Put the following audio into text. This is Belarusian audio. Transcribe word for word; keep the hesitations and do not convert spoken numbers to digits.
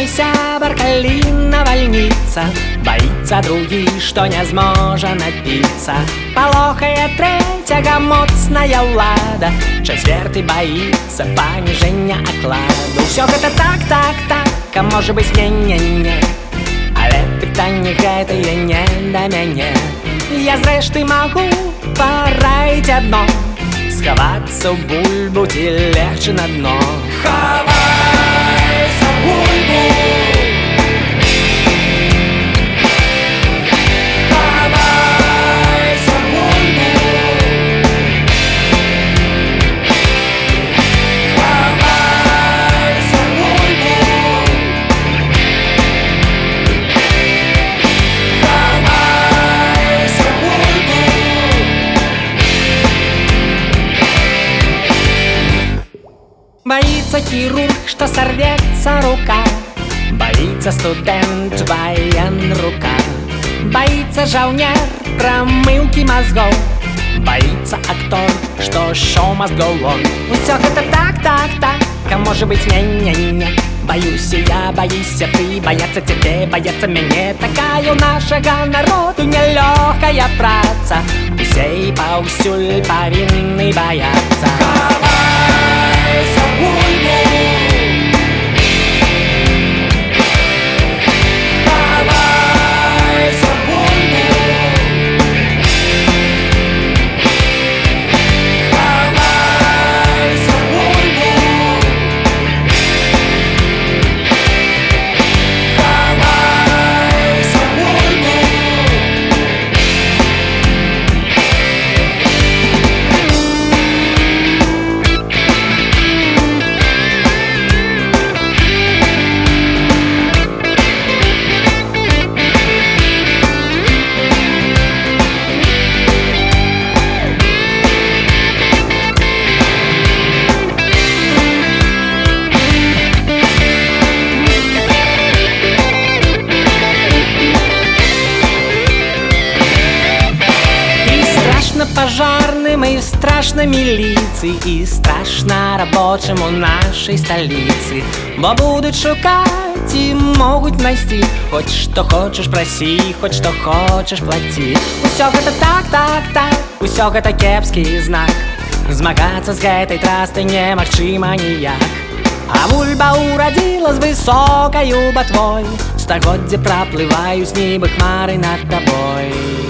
мой сябар, калі навальніца, баіцца другі, што не зможа напіцца. Палохае трэцяга моцная ўлада, чацвёрты баіцца паніжэння акладу. Усё гэта так, так, так, а можа быць не-не-не, але пытанне гэтае не да мяне. Я зрэшты магу параіць адно: схавацца ў бульбу ці легчы на дно. Хавайся ў бульбу, хавайся ў бульбу, хавайся ў бульбу, хавайся ў бульбу. Боится хирург, что сорвется рука, боится студент, военрука, боится жаўнер промылки мозгов, боится актор, что шоу мозгов он. Усё гэта так, так, так, а может быть не-не-не. Боюсь я, боишься ты, боятся тебе, боятся мяне. Такая у нашага народу нелёгкая праца, усе і паўсюль павінны баяцца. Хавайся ў бульбу, хавайся ў бульбу, хавайся ў бульбу, хавайся ў бульбу. Пожарным и страшно милиции, и страшно рабочим у нашей столицы. Бо будут шукать и могут найти, хоть что хочешь проси, хоть что хочешь плати. Усё гэта так, так, так, усё гэта кепскі знак. Змагацца з гэтай трастай немагчыма ніяк. А бульба урадзіла з высокаю батвой, стагоддзе праплываюць нібы хмары над табой.